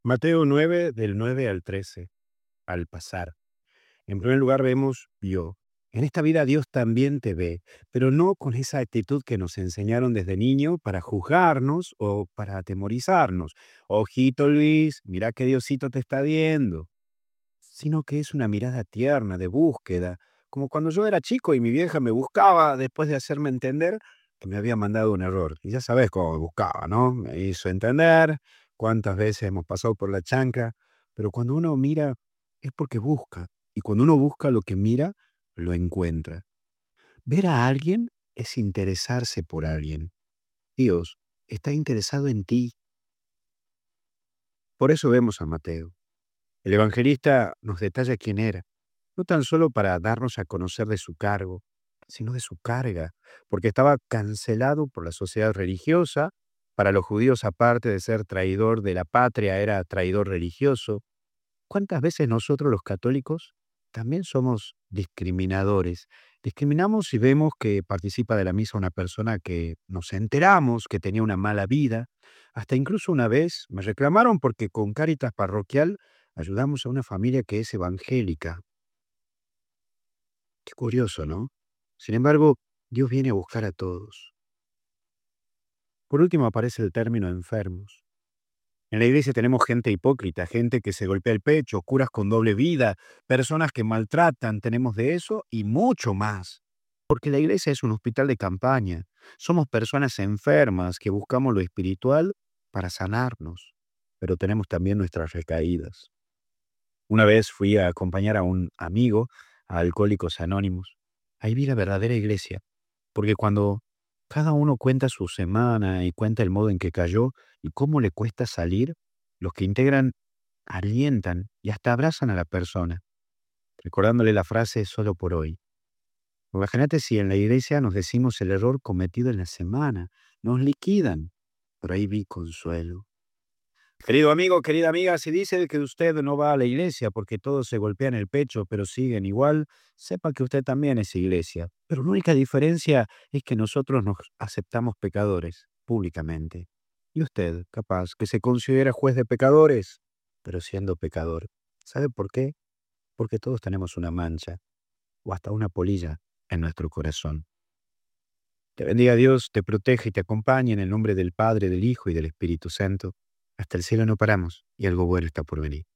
Mateo 9, del 9 al 13, al pasar. En primer lugar vemos, vio. En esta vida Dios también te ve, pero no con esa actitud que nos enseñaron desde niño para juzgarnos o para atemorizarnos. Ojito Luis, mira que Diosito te está viendo. Sino que es una mirada tierna, de búsqueda, como cuando yo era chico y mi vieja me buscaba después de hacerme entender que me había mandado un error. Y ya sabes cómo me buscaba, ¿no? Me hizo entender cuántas veces hemos pasado por la chancra, pero cuando uno mira es porque busca, y cuando uno busca lo que mira, lo encuentra. Ver a alguien es interesarse por alguien. Dios está interesado en ti. Por eso vemos a Mateo. El evangelista nos detalla quién era, no tan solo para darnos a conocer de su cargo, sino de su carga, porque estaba cancelado por la sociedad religiosa. Para los judíos, aparte de ser traidor de la patria, era traidor religioso. ¿Cuántas veces nosotros los católicos también somos discriminadores? Discriminamos si vemos que participa de la misa una persona que nos enteramos que tenía una mala vida. Hasta incluso una vez me reclamaron porque con Cáritas Parroquial ayudamos a una familia que es evangélica. Qué curioso, ¿no? Sin embargo, Dios viene a buscar a todos. Por último aparece el término enfermos. En la iglesia tenemos gente hipócrita, gente que se golpea el pecho, curas con doble vida, personas que maltratan, tenemos de eso y mucho más. Porque la iglesia es un hospital de campaña. Somos personas enfermas que buscamos lo espiritual para sanarnos, pero tenemos también nuestras recaídas. Una vez fui a acompañar a un amigo a Alcohólicos Anónimos. Ahí vi la verdadera iglesia, porque cuando cada uno cuenta su semana y cuenta el modo en que cayó y cómo le cuesta salir, los que integran alientan y hasta abrazan a la persona, recordándole la frase solo por hoy. Imagínate si en la iglesia nos decimos el error cometido en la semana, nos liquidan, pero ahí vi consuelo. Querido amigo, querida amiga, si dice que usted no va a la iglesia porque todos se golpean el pecho pero siguen igual, sepa que usted también es iglesia. Pero la única diferencia es que nosotros nos aceptamos pecadores públicamente. Y usted, capaz, que se considera juez de pecadores, pero siendo pecador. ¿Sabe por qué? Porque todos tenemos una mancha o hasta una polilla en nuestro corazón. Te bendiga Dios, te protege y te acompañe en el nombre del Padre, del Hijo y del Espíritu Santo. Hasta el cielo no paramos y algo bueno está por venir.